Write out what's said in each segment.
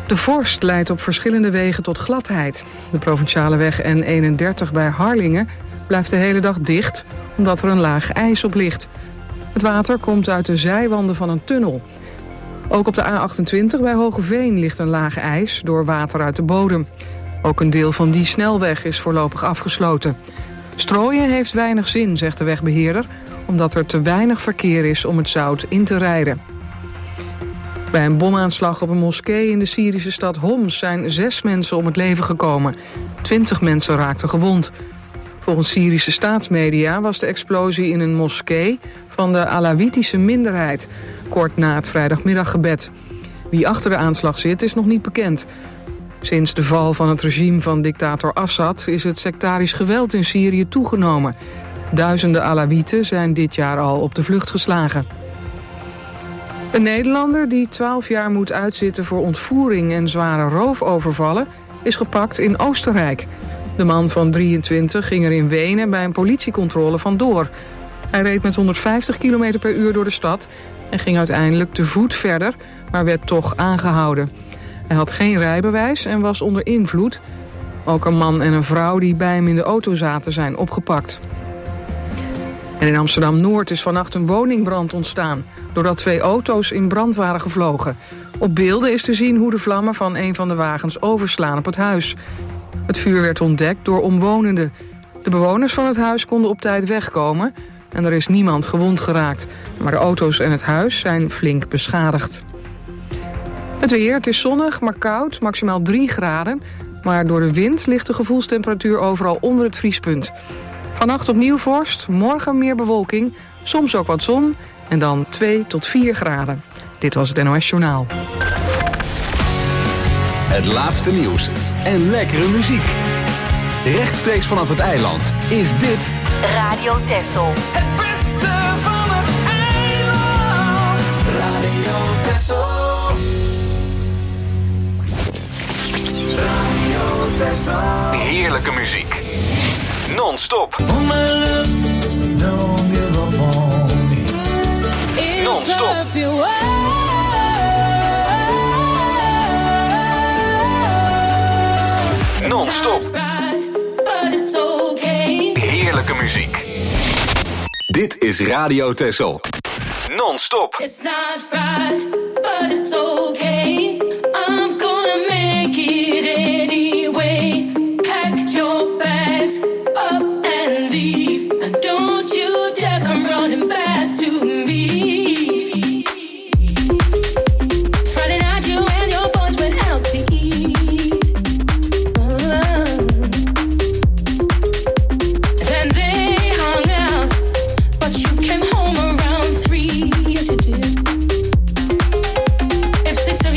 De vorst leidt op verschillende wegen tot gladheid. De provinciale weg N31 bij Harlingen blijft de hele dag dicht, omdat er een laag ijs op ligt. Het water komt uit de zijwanden van een tunnel. Ook op de A28 bij Hogeveen ligt een laag ijs door water uit de bodem. Ook een deel van die snelweg is voorlopig afgesloten. Strooien heeft weinig zin, zegt de wegbeheerder, omdat er te weinig verkeer is om het zout in te rijden. Bij een bomaanslag op een moskee in de Syrische stad Homs zijn 6 mensen om het leven gekomen. 20 mensen raakten gewond. Volgens Syrische staatsmedia was de explosie in een moskee van de Alawitische minderheid, kort na het vrijdagmiddaggebed. Wie achter de aanslag zit is nog niet bekend. Sinds de val van het regime van dictator Assad is het sectarisch geweld in Syrië toegenomen. Duizenden Alawieten zijn dit jaar al op de vlucht geslagen. Een Nederlander die 12 jaar moet uitzitten voor ontvoering en zware roofovervallen is gepakt in Oostenrijk. De man van 23 ging er in Wenen bij een politiecontrole vandoor. Hij reed met 150 km per uur door de stad en ging uiteindelijk te voet verder, maar werd toch aangehouden. Hij had geen rijbewijs en was onder invloed. Ook een man en een vrouw die bij hem in de auto zaten zijn opgepakt. En in Amsterdam-Noord is vannacht een woningbrand ontstaan, doordat 2 auto's in brand waren gevlogen. Op beelden is te zien hoe de vlammen van een van de wagens overslaan op het huis. Het vuur werd ontdekt door omwonenden. De bewoners van het huis konden op tijd wegkomen en er is niemand gewond geraakt. Maar de auto's en het huis zijn flink beschadigd. Het weer, het is zonnig, maar koud, maximaal 3 graden. Maar door de wind ligt de gevoelstemperatuur overal onder het vriespunt. Vannacht opnieuw vorst, morgen meer bewolking, soms ook wat zon en dan 2 tot 4 graden. Dit was het NOS Journaal. Het laatste nieuws en lekkere muziek. Rechtstreeks vanaf het eiland is dit Radio Texel. Het beste van het eiland. Radio Texel. Radio Texel. heerlijke muziek. Non-stop. Non-stop. Non-stop. Heerlijke muziek. Dit is Radio Texel. Non-stop. It's not right, but it's okay. I'm gonna make it anyway. Pack your bags up and leave. And don't you dare come running back to me. Friday night you and your boys went out to eat. Then they hung out, but you came home around 3. Yes you did. If 6 of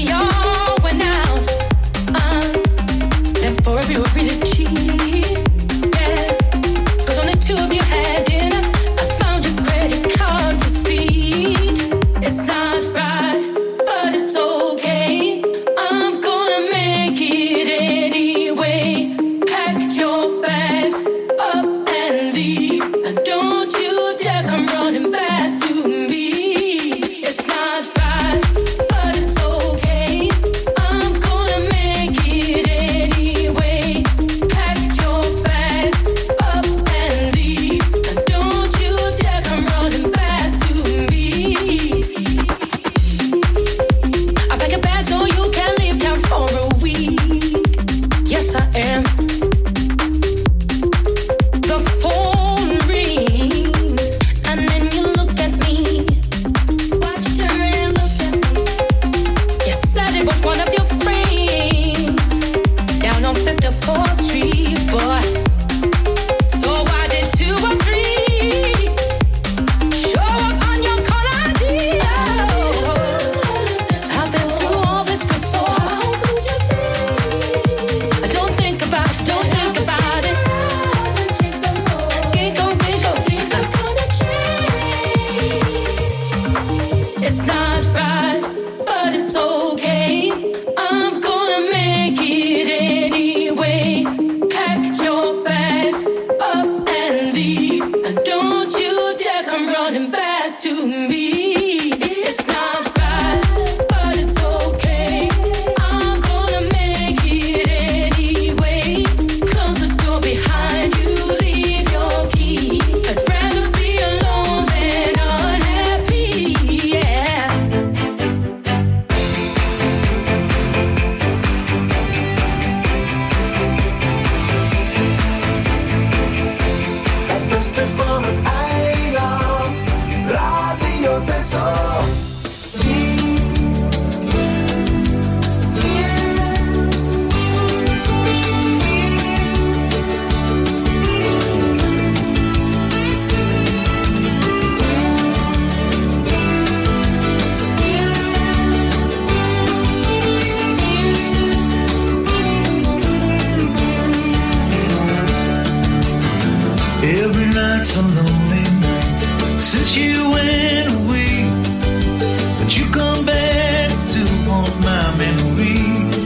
nights, some lonely nights since you went away, but you come back to haunt my memory.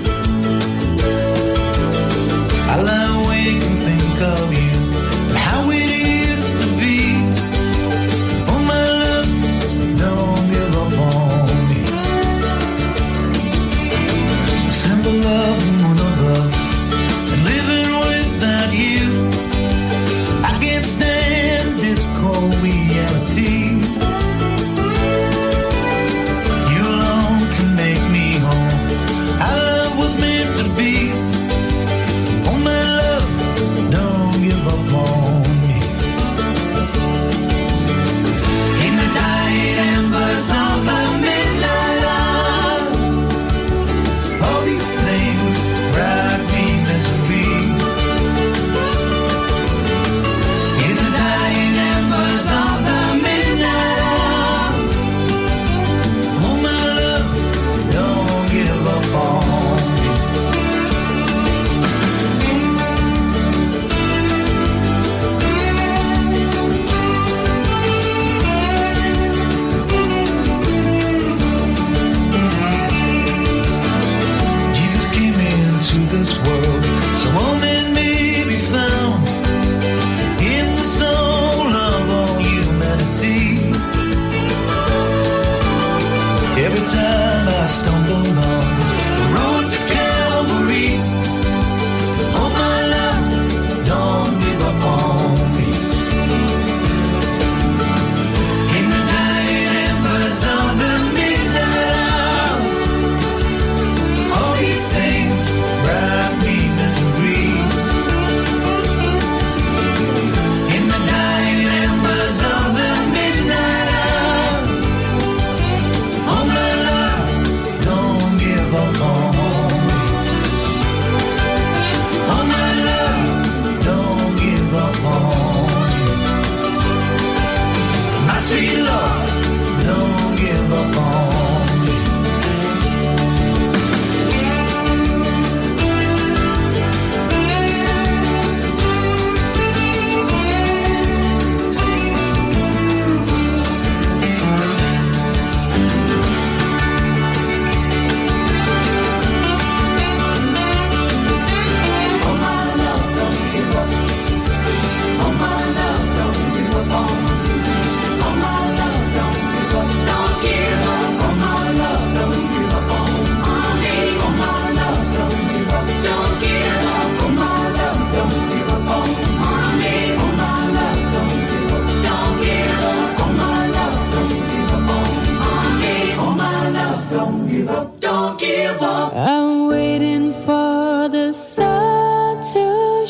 I lie awake and think of you, how it used to be. Oh my love, don't give up on me. A simple love and one of love, and living without you, I can't stand this cold reality. You alone can make me whole. Our love was meant to be. Oh my love, don't give up on me. In the dying embers of the midnight hour, all these things brought me misery. In the dying embers of the midnight hour, oh my love, don't give up on me. Jesus came into this world, so all men may be found in the soul of all humanity. Every time I stumble on the road to Calvary, oh my love, don't give up on me. In the dying embers of the midnight hour, all these things brought me misery. In the dying embers of the midnight hour, oh my love, don't give up on me. Oh my love, don't give up on me. My sweet Lord, don't give up on me. Oh my love, don't give up. Oh my love, don't give up on me. Oh my love, don't give up. Don't give up. Oh my love, don't give up on me. Oh my love, don't give up. Don't give up. Oh my love, don't give up on me. Oh my love, don't give up. Don't give up. Oh my love, don't give up on me. Oh my love, don't give up. Don't give up. I'm waiting for the sun to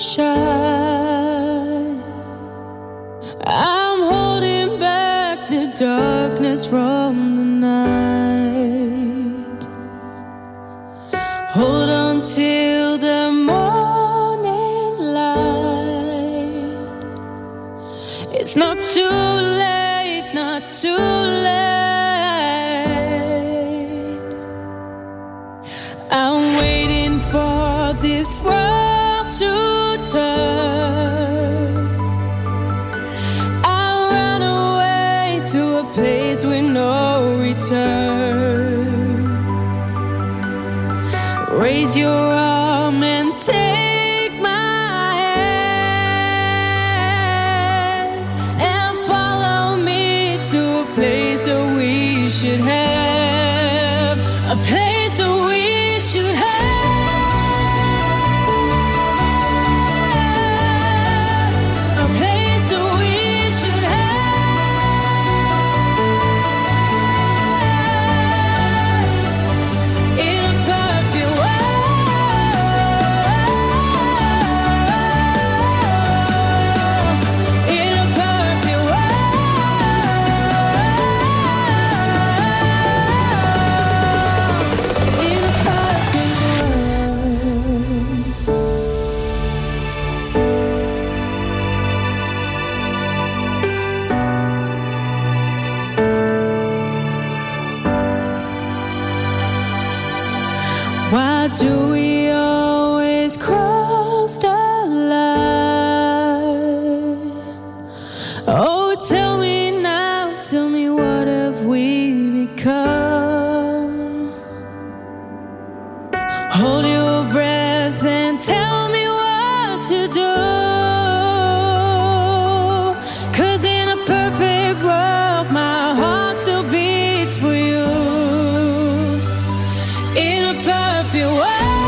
shine. I'm holding back the darkness from the night. Hold on till the morning light. It's not too late, not too late. I'm waiting for this world to turn. I'll run away to a place with no return. Raise your arm and take my hand and follow me to a place that we should have. A place that we should have. A place that we should have. In a perfect world. In a perfect world. In a perfect world. Why do we always cross the line? can't tell me what to do. 'Cause in a perfect world, my heart still beats for you. In a perfect world.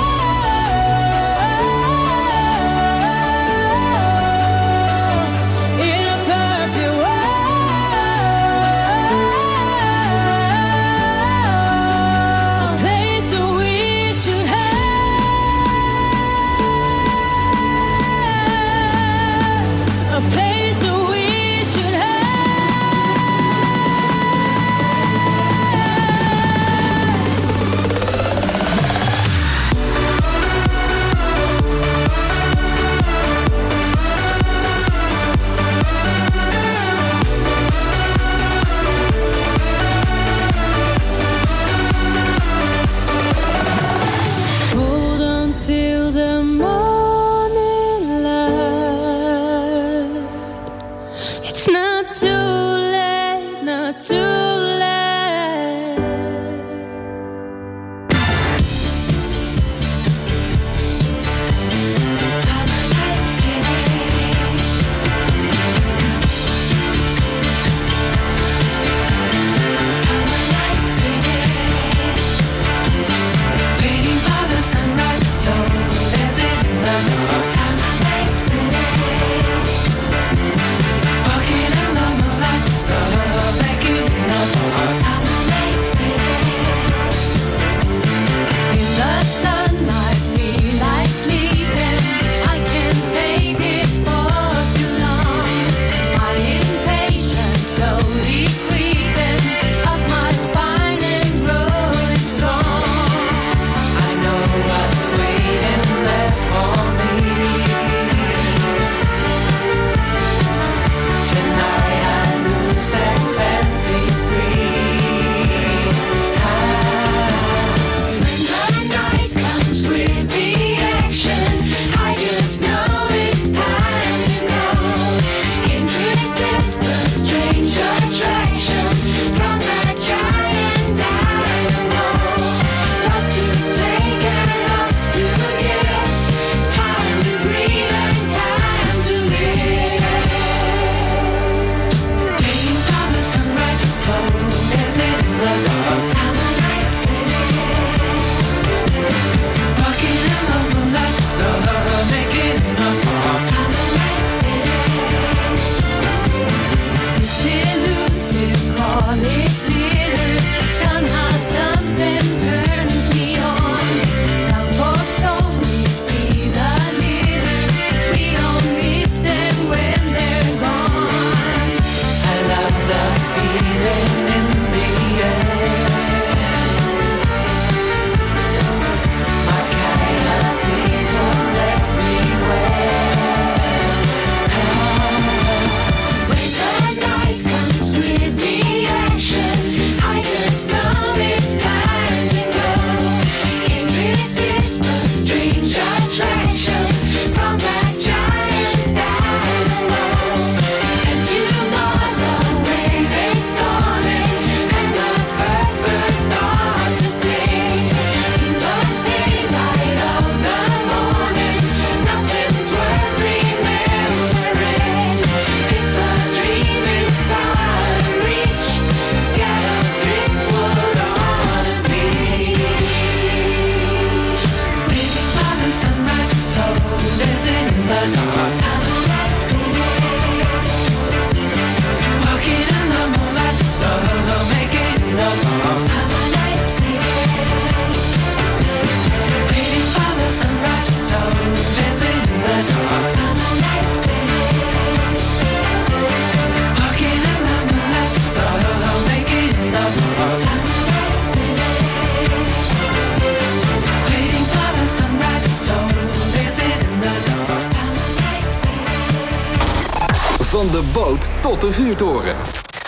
Van de boot tot de vuurtoren.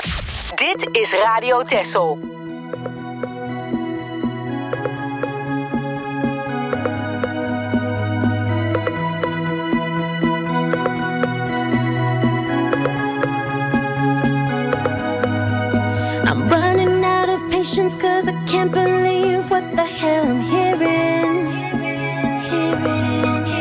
Dit is Radio Texel. I'm running out of patience 'cause I can't believe what the hell I'm hearing.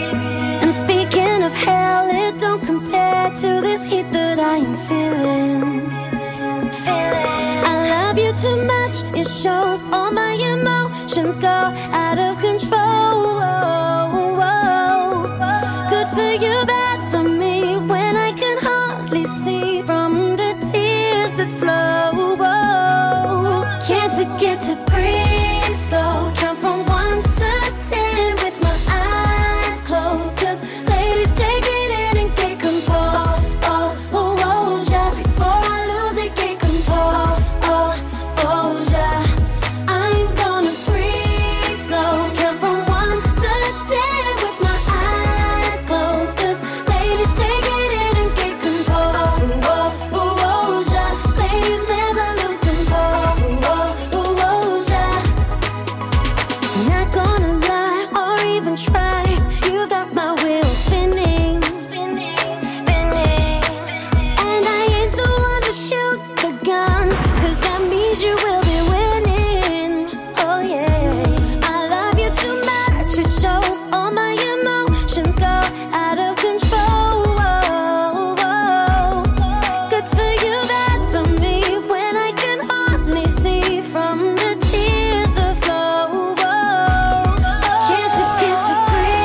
even try. You've got my wheels spinning, spinning, spinning. And I ain't the one to shoot the gun, 'cause that means you will be winning. Oh yeah, I love you too much. It shows all my emotions go out of control. Good for you, bad for me, when I can hardly see from the tears that flow. Can't forget to breathe.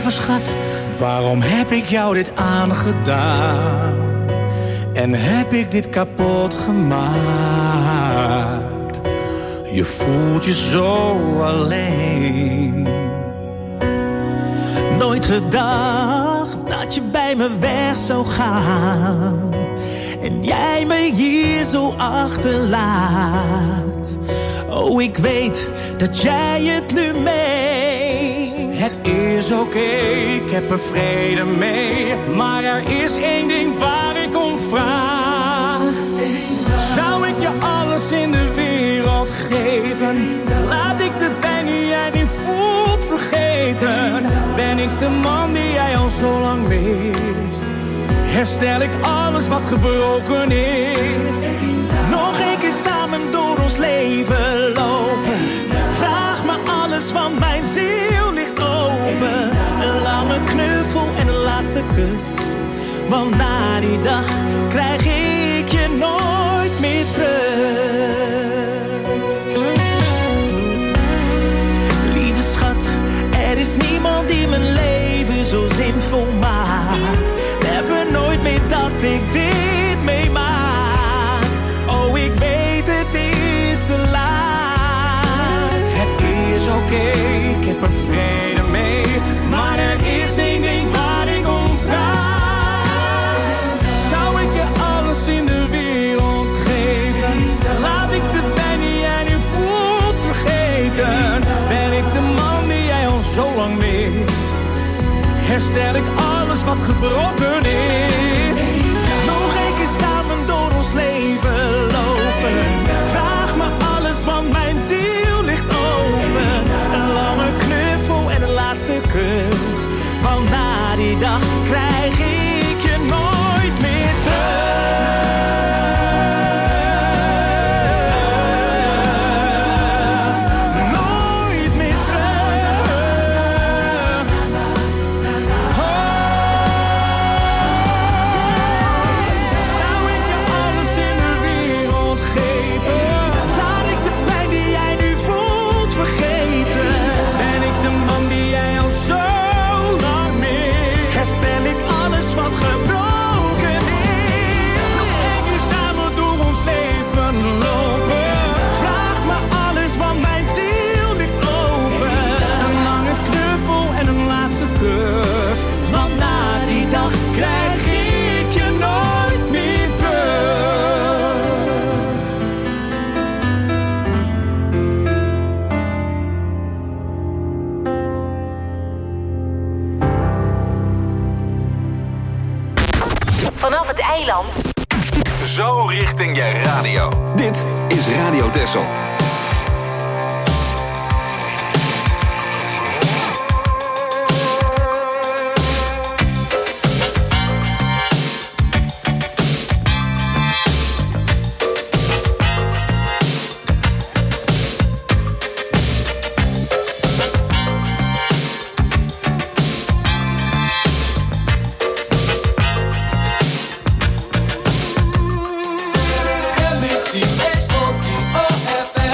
Lieve schat, waarom heb ik jou dit aangedaan? En heb ik dit kapot gemaakt? Je voelt je zo alleen. Nooit gedacht dat je bij me weg zou gaan. En jij me hier zo achterlaat. Oh, ik weet dat jij het nu meent. Het is oké, ik heb er vrede mee. Maar er is één ding waar ik om vraag. Zou ik je alles in de wereld geven? Laat ik de pijn die jij niet voelt vergeten. Ben ik de man die jij al zo lang mist? Herstel ik alles wat gebroken is? Nog een keer samen door ons leven lopen. Vraag me alles, want mijn ziel ligt open. Laat me knuffel en een laatste kus. Want na die dag krijg ik je nooit meer terug. Lieve schat, er is niemand die mijn leven zo zinvol maakt. Never nooit meer dat ik dit meemaak. Oh, ik weet het is te laat. Het is oké, ik heb er vrede mee. Maar er is één ding waar ik om vraag. Zou ik je alles in de wereld geven? Laat ik de pijn die jij nu voelt vergeten. Ben ik de man die jij al zo lang mist? Herstel ik alles wat gebroken is? Nog een keer samen door ons leven lopen. Vraag me alles, want mijn ziel ligt open. Een lange knuffel en een laatste kus. Want na die dag krijg ik je nooit meer terug. Nooit meer terug. Zou ik je alles in de wereld geven? Laat ik de pijn die jij nu voelt vergeten. Ben ik de man die jij al zo lang mist? Herstel ik alles wat gebroken is? Nog één keer samen door ons leven lopen. Vraag me alles, want mijn ziel ligt open. Een lange knuffel en een laatste kus. Want na die dag krijg ik je nooit meer terug. Vanaf het eiland. Zo richting je radio. Dit is Radio Texel. MBTH, OFM.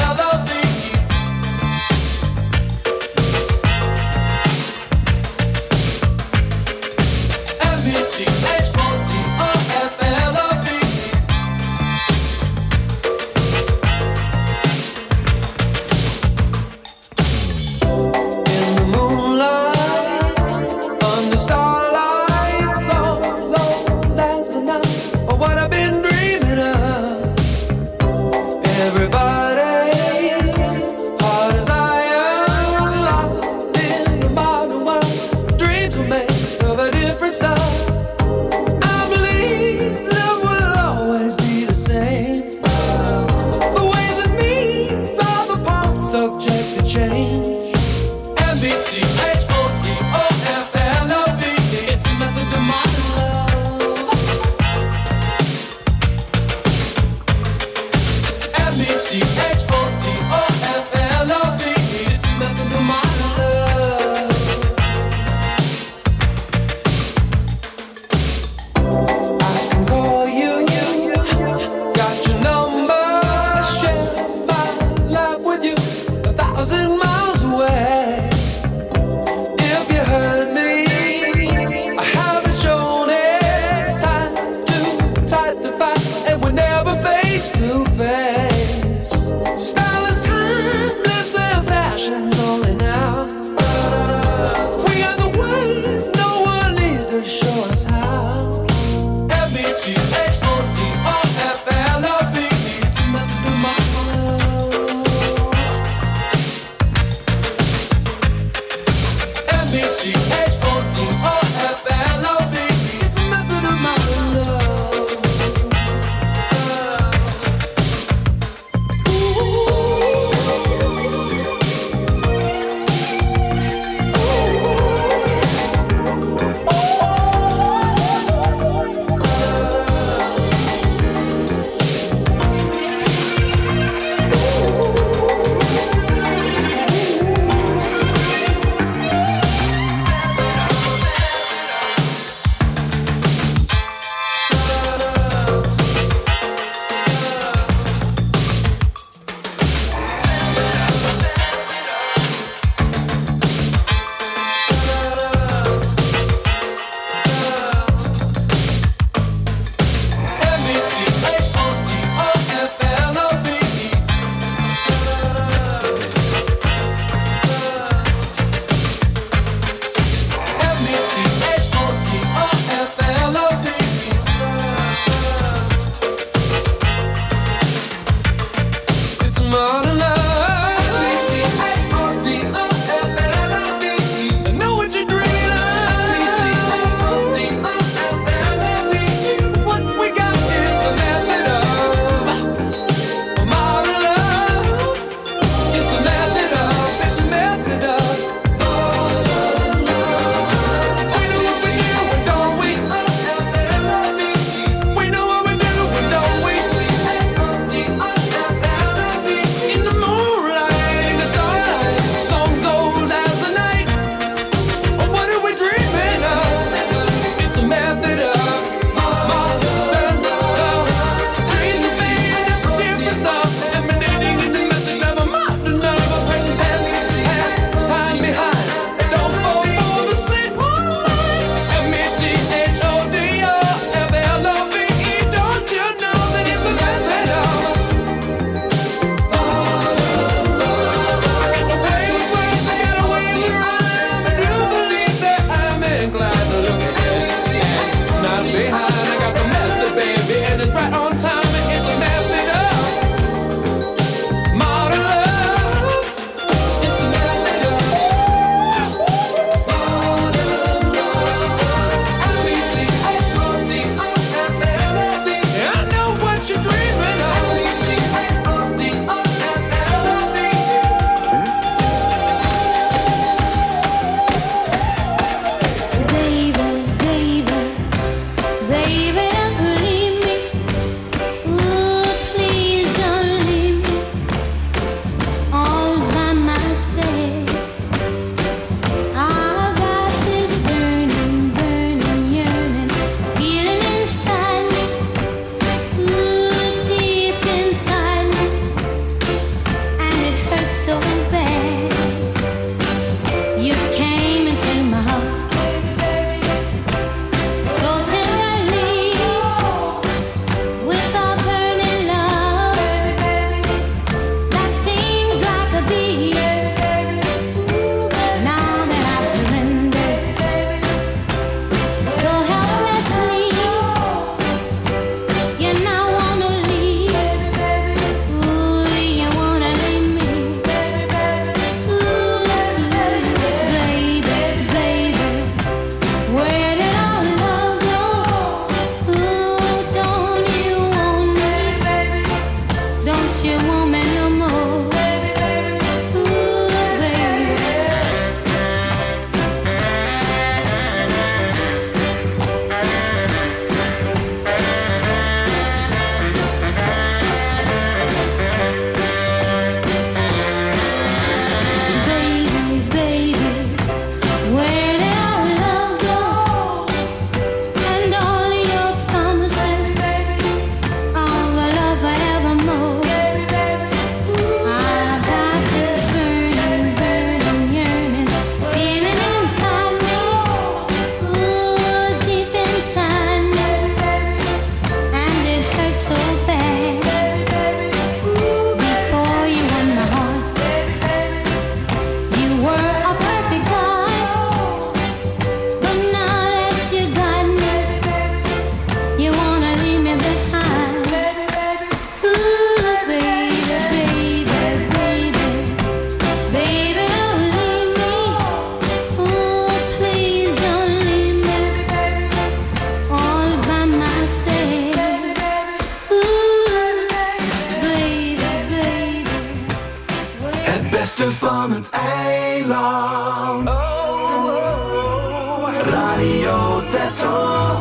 Radio Texel.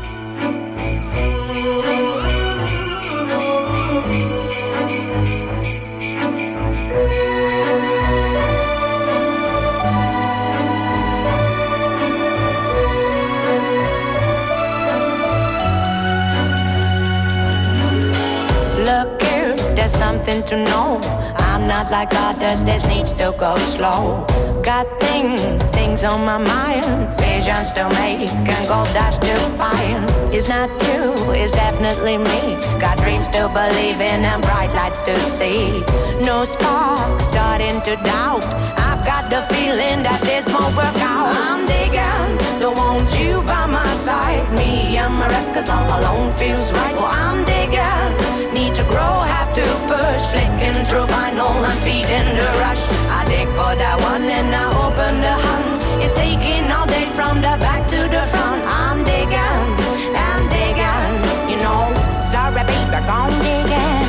Look here, there's something to know. I'm not like others, this needs to go slow. Got things on my mind, visions to make and gold dust to find. It's not you, it's definitely me. Got dreams to believe in and bright lights to see. No spark, starting to doubt. I've got the feeling that this won't work out. I'm digging, don't want you by my side. Me and my records all alone feels right. Well, I'm digging, need to grow, have to push. Flicking through vinyl and feeding the rush. I dig for that one and I open the hunt. It's taking all day from the back to the front. I'm digging, you know. Sorry baby, I'm digging.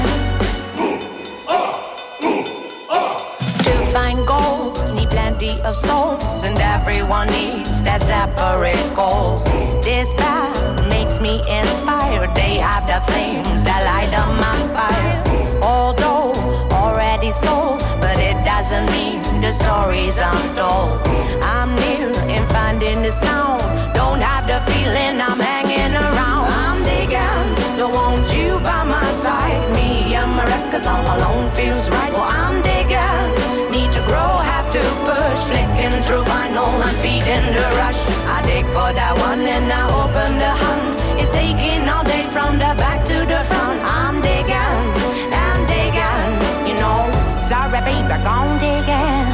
To find gold, need plenty of souls, and everyone needs that separate goal. This path makes me inspired. They have the flames that light up my fire. Although already sold, but it doesn't mean the stories untold. I'm near in finding the sound. Don't have the feeling I'm hanging around. I'm digging, don't want you by my side. Me and my records all alone feels right. Well, I'm digging, need to grow, have to push. Flicking through vinyl and feeding the rush. I dig for that one and I open the hunt. It's taking all day from the back to the front. I'm digging, you know. Sorry baby, gone digging.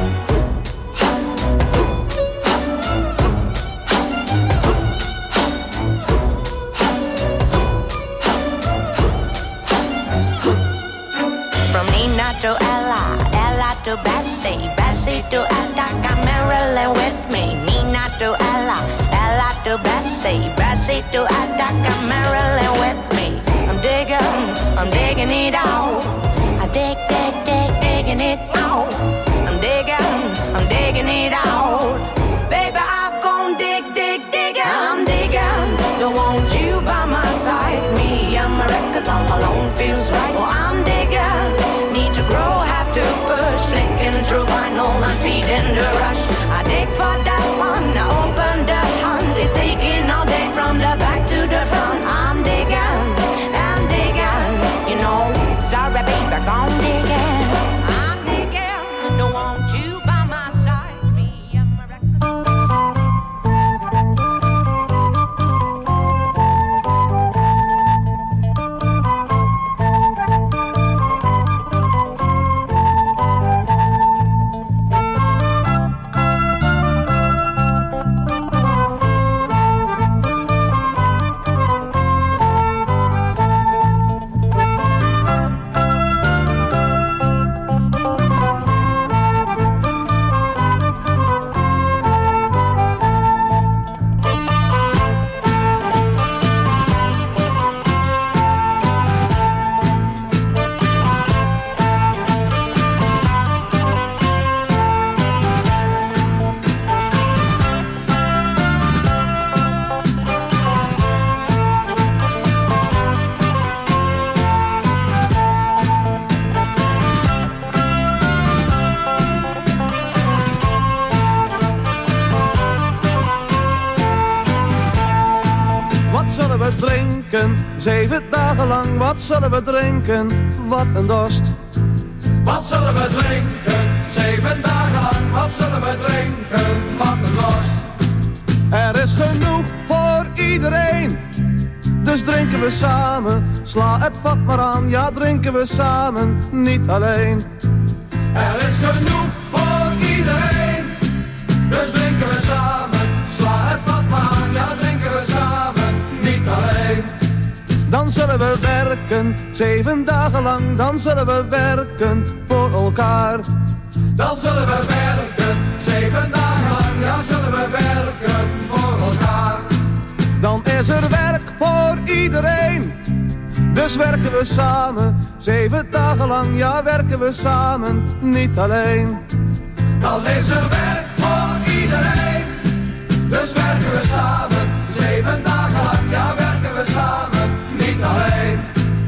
From Nina to Ella, Ella to Bessie, Bessie to Attica, Marilyn with me. Nina to Ella, Ella to Bessie, Bessie to Attica, Marilyn with me. I'm digging it out. I digging it out. I'm digging it out. Baby, I've gone digging. I'm digging, don't want you by my side. Me and my records all alone feels right. Well, I'm digging, need to grow, have to push. Flicking through vinyl and feeding the rush. I dig for that one, I open the hunt. It's taking all day from the back to the front. I'm digging, you know. Sorry baby, gone digging. I'm digging, don't want you by my side. Me and my records. Drinken, 7 dagen lang, wat zullen we drinken? Wat een dorst. Wat zullen we drinken? 7 dagen lang, wat zullen we drinken? Wat een dorst. Er is genoeg voor iedereen, dus drinken we samen. Sla het vat maar aan, ja drinken we samen, niet alleen. Er is genoeg voor iedereen, dus drinken we samen. Sla het vat maar aan, ja drinken we samen, niet alleen. Dan zullen we werken, 7 dagen lang, dan zullen we werken voor elkaar. Dan zullen we werken, 7 dagen lang, ja zullen we werken voor elkaar. Dan is er werk voor iedereen, dus werken we samen. 7 dagen lang, ja werken we samen, niet alleen. Dan is er werk voor iedereen, Dus werken we samen, 7 dagen lang, ja werken we samen, niet alleen.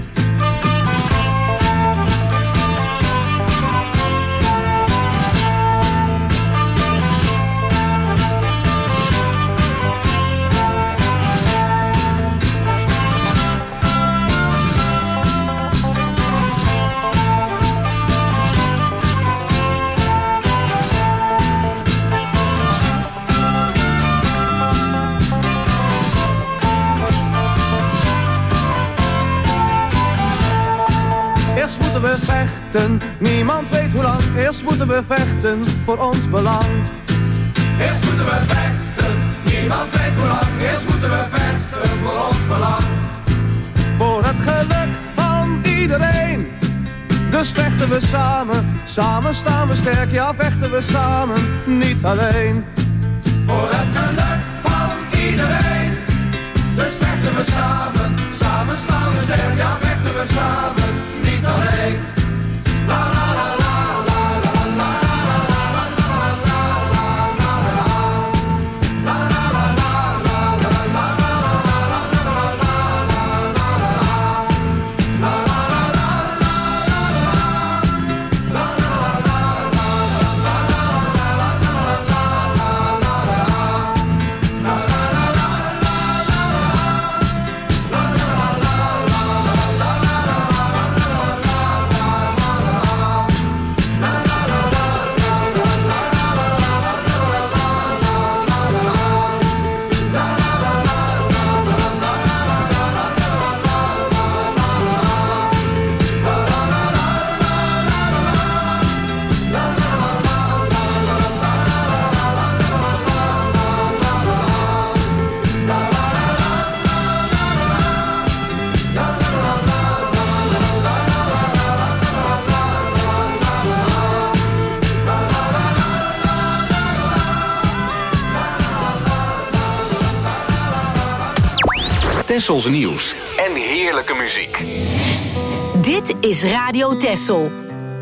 We vechten, niemand weet hoe lang. Eerst moeten we vechten voor ons belang. Eerst moeten we vechten, niemand weet hoe lang. Eerst moeten we vechten voor ons belang. Voor het geluk van iedereen. Dus vechten we samen, samen staan we sterk. Ja, vechten we samen, niet alleen. Voor het geluk van iedereen. Dus vechten we samen, samen staan we sterk. Ja, vechten we samen, niet alleen. La la la la la la la la Tessels nieuws en heerlijke muziek. Dit is Radio Tessel.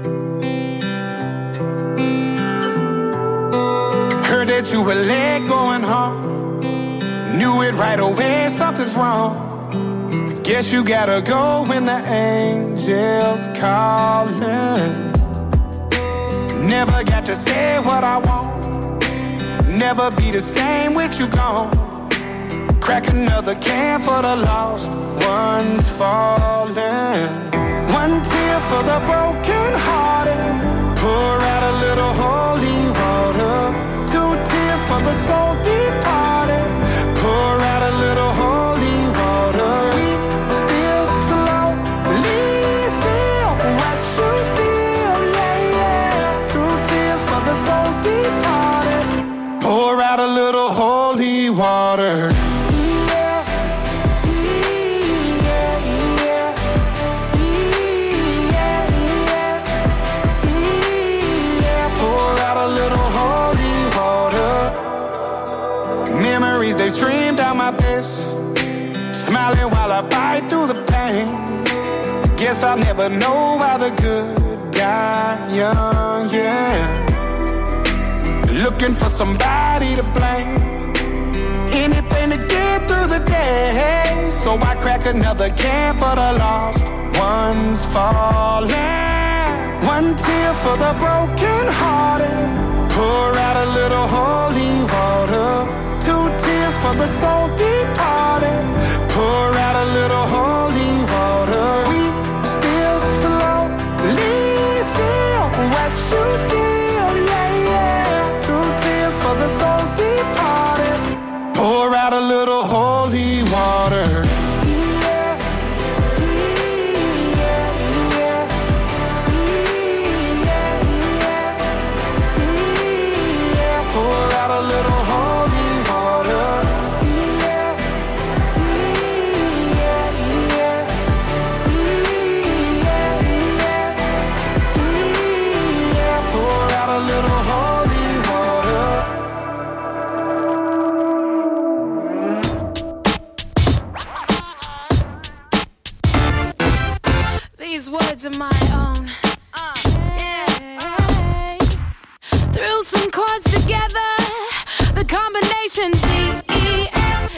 Heard that you were late going home. Knew it right away, something's wrong. Guess you gotta go when the angels calling. Never got to say what I want. Never be the same with you gone. Crack another can for the lost ones falling. One tear for the broken hearted. Pour out a little holy water. 2 tears for the soul departed. Pour out a little holy water. We still slowly feel what you feel, yeah, yeah. 2 tears for the soul departed. Pour out a little holy water. They stream down my face, smiling while I bite through the pain. Guess I'll never know why the good die young, yeah. Looking for somebody to blame, anything to get through the day. So I crack another can for the lost ones falling. 1 tear for the broken hearted. Pour out a little holy water. 2 tears for the soul departed. Pour out a little holy water. We still slowly feel what you feel, yeah, yeah. 2 tears for the soul departed. Pour out a little holy water. Pour out a little holy water. Pour out a little holy water. These words are my own. Threw some chords together, the combination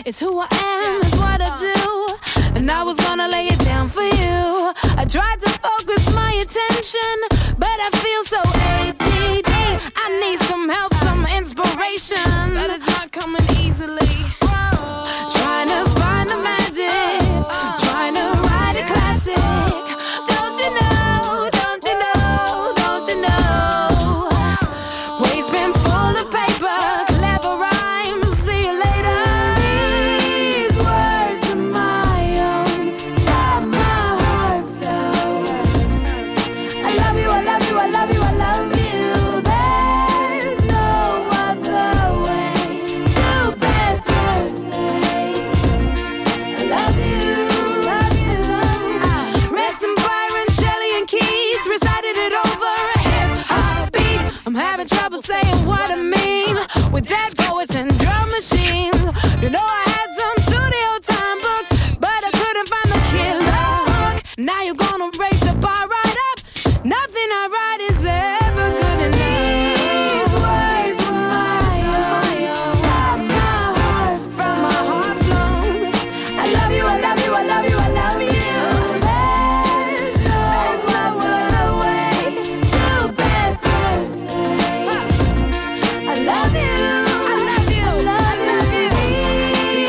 It's who I am, it's what I do. And I was gonna lay it down for you. I tried to focus my attention, but I feel so ADD. I need some help, some inspiration. That is not coming easily. Trying to find the magic, trying to write a classic. Don't you know, don't you know, don't you know? Waves been full of paper, clever rhymes, see you later. These words are my own, let my heart flow. I love you, I love you, I love you, I love you. There's no other way to better say I love you, love you. Read some Byron, Shelley, and Keats, recited it over a hip-hop beat. I'm having trouble saying what I mean with dead poets and drum machines. You know I had some studio time books, but I couldn't find the killer hook. Now you're gonna raise the bar right up. Nothing I write is ever good enough. These words were my own, from my heart, from my heart flown. I love you, I love you, I love you, I love you. There's no other way to better say I love you, I love you, I love you.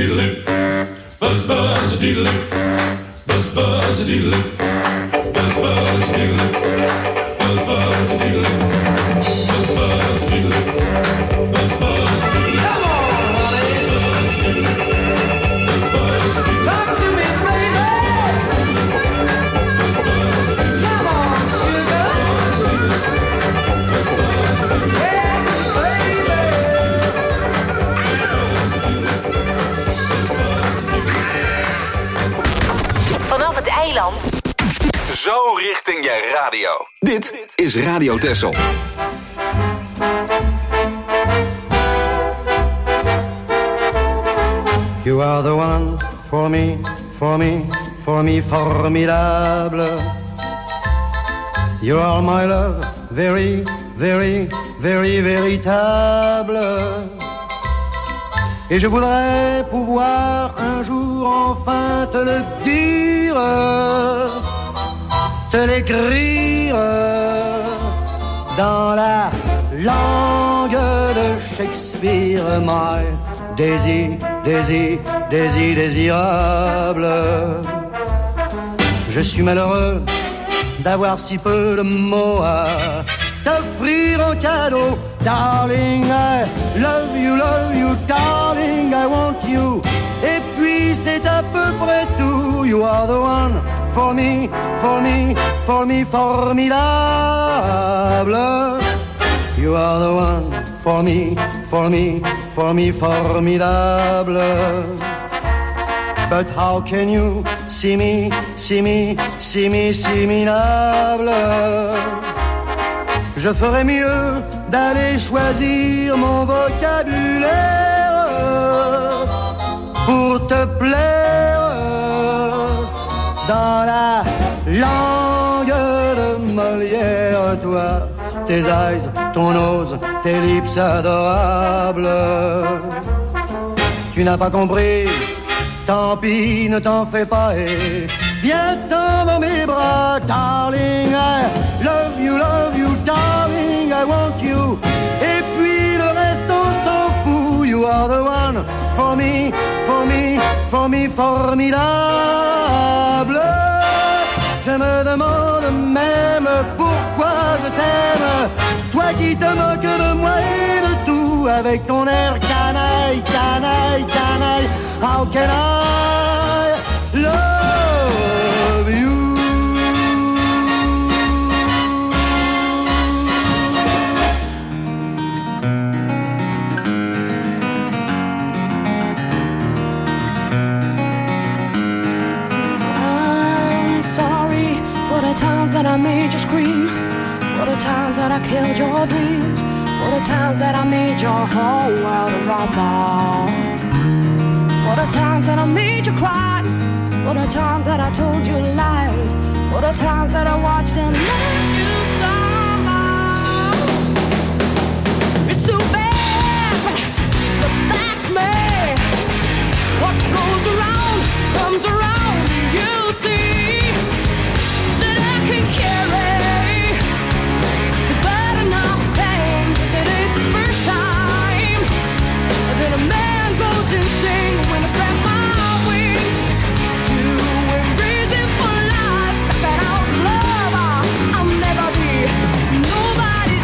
buzz-a-diddle-oo. Buzz-buzz-a-diddle-oo. Buzz-buzz-a-diddle-oo. Buzz-buzz-a-diddle-oo. Buzz-buzz-a-diddle-oo. Buzz-buzz-a-diddle-oo. Buzz-buzz-a-diddle-oo. Come on, honey. Talk to me, baby. Come on, sugar. Yeah, baby. Vanaf het eiland. Zo richting je radio. Dit is Radio Texel. You are the one for me, for me, for me, formidable. You are my love, very, very, very, véritable. Et je voudrais pouvoir un jour enfin te le dire, te l'écrire dans la langue de Shakespeare, my Daisy, Daisy, Daisy, désirable. Je suis malheureux d'avoir si peu de mots à t'offrir en cadeau. Darling, I love you, darling, I want you. Et puis c'est à peu près tout. You are the one for me, for me, for me, formidable. You are the one for me, for me, for me, formidable. But how can you see me, see me, see me, see me, minable? Je ferais mieux d'aller choisir mon vocabulaire pour te plaire dans la langue de Molière. Toi, tes eyes, ton nose, tes lips adorables. Tu n'as pas compris, tant pis, ne t'en fais pas et viens-t'en dans mes bras. Darling, I love you, darling, I want you. Et puis le reste on s'en fout. You are the one for me, for me, for me, formidable. Je me demande même pourquoi je t'aime, toi qui te moques de moi et de tout, avec ton air canaille, canaille, canaille. How can I love you? I'm sorry for the times that I made you scream, for the times that I killed your dreams, for the times that I made your whole world rumble, for the times that I made you cry, for the times that I told you lies, for the times that I watched and let you stumble. It's too bad, but that's me. What goes around comes around. You see that I can carry the burden of pain, 'cause it ain't the first time that a man goes insane when I spread my wings to embrace it for life. That out love, I'll never be nobody's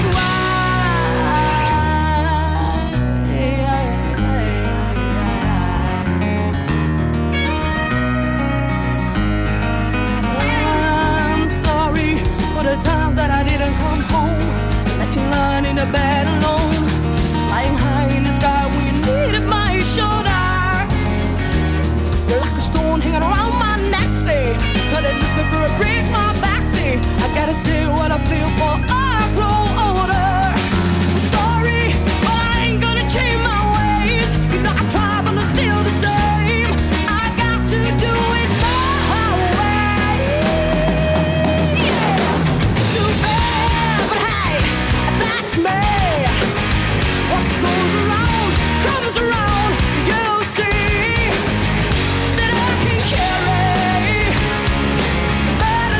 I'm sorry for the time that I didn't come home, left you lying in the bed alone, flying high in the sky when you needed my shoulder. You're like a stone hanging around my neck, say, gonna lift me for a break my back, say, I gotta say what I feel for I grow older. I'm sorry, but I ain't gonna change my ways. You know I try, but I'm still the same. I got to do it my way. Yeah, too bad, but hey, that's me. What goes around comes around. You see that I can carry the burden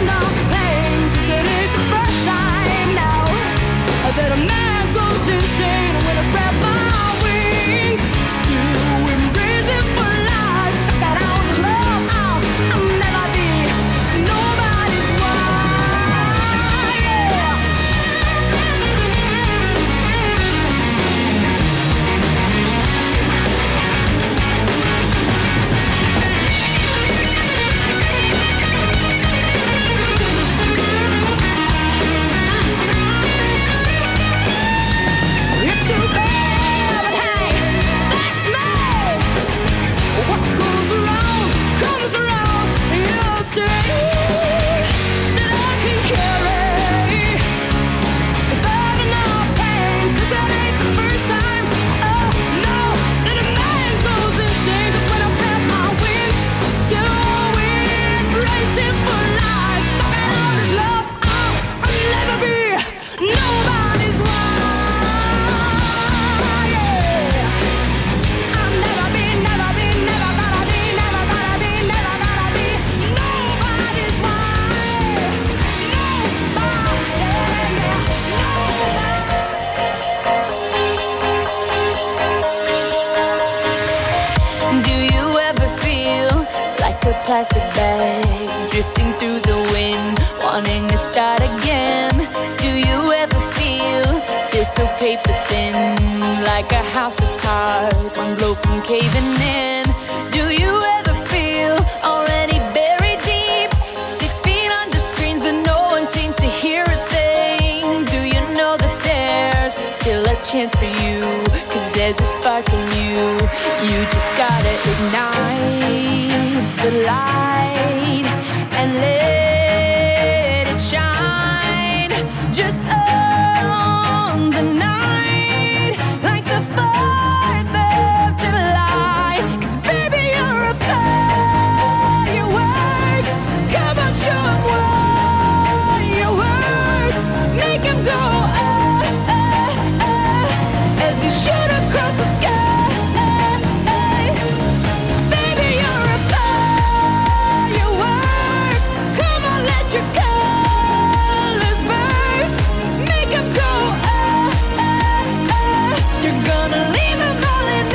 plastic bag, drifting through the wind, wanting to start again. Do you ever feel so paper thin, like a house of cards, one blow from caving in? Do you ever feel already buried deep, 6 feet under screens, but no one seems to hear a thing? Do you know that there's still a chance for you, 'cause there's a spark in you. You just gotta ignite the light and let it shine. Just on the night, like the 4th of July. 'Cause baby, you're a firework. Come on, show 'em what you work. Make 'em go as you shoot across the sky. Baby, you're a firework. Come on, let your colors burst. Make 'em go You're gonna leave 'em all in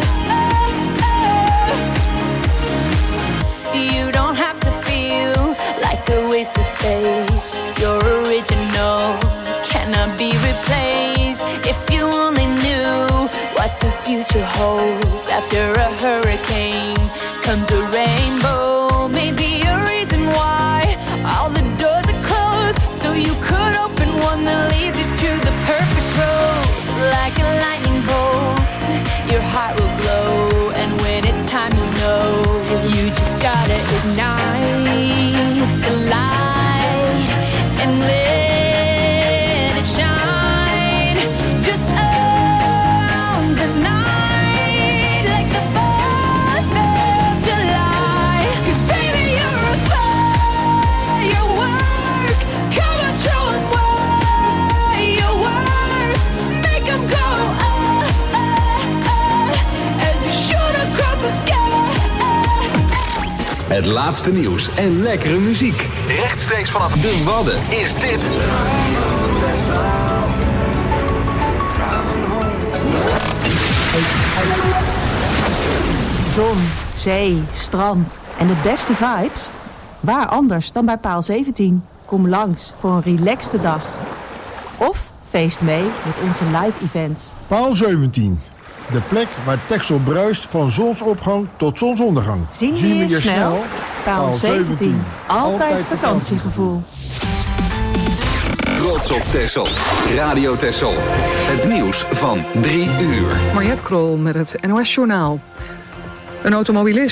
You don't have to feel like a wasted space. You're original, cannot be replaced. If you only knew what the future holds. After a hurricane comes a rainbow. Maybe a reason why all the doors are closed, so you could open one that leads you to the perfect road. Like a lightning bolt, your heart will glow, and when it's time, you know you just gotta ignite the light and let it shine. Just on the night, like the 4th of July. 'Cause baby, you're a firework. Come on, show 'em what you work. Make 'em go as you shoot across the sky. Het laatste nieuws en lekkere muziek. Rechtstreeks vanaf de Wadden is dit... Zon, zee, strand en de beste vibes? Waar anders dan bij Paal 17? Kom langs voor een relaxte dag. Of feest mee met onze live events. Paal 17. De plek waar Texel bruist van zonsopgang tot zonsondergang. Zien we je snel? Paal 17. Altijd vakantiegevoel. Trots op Texel. Radio Texel. Het nieuws van 3 uur. Mariette Krol met het NOS Journaal. Een automobilist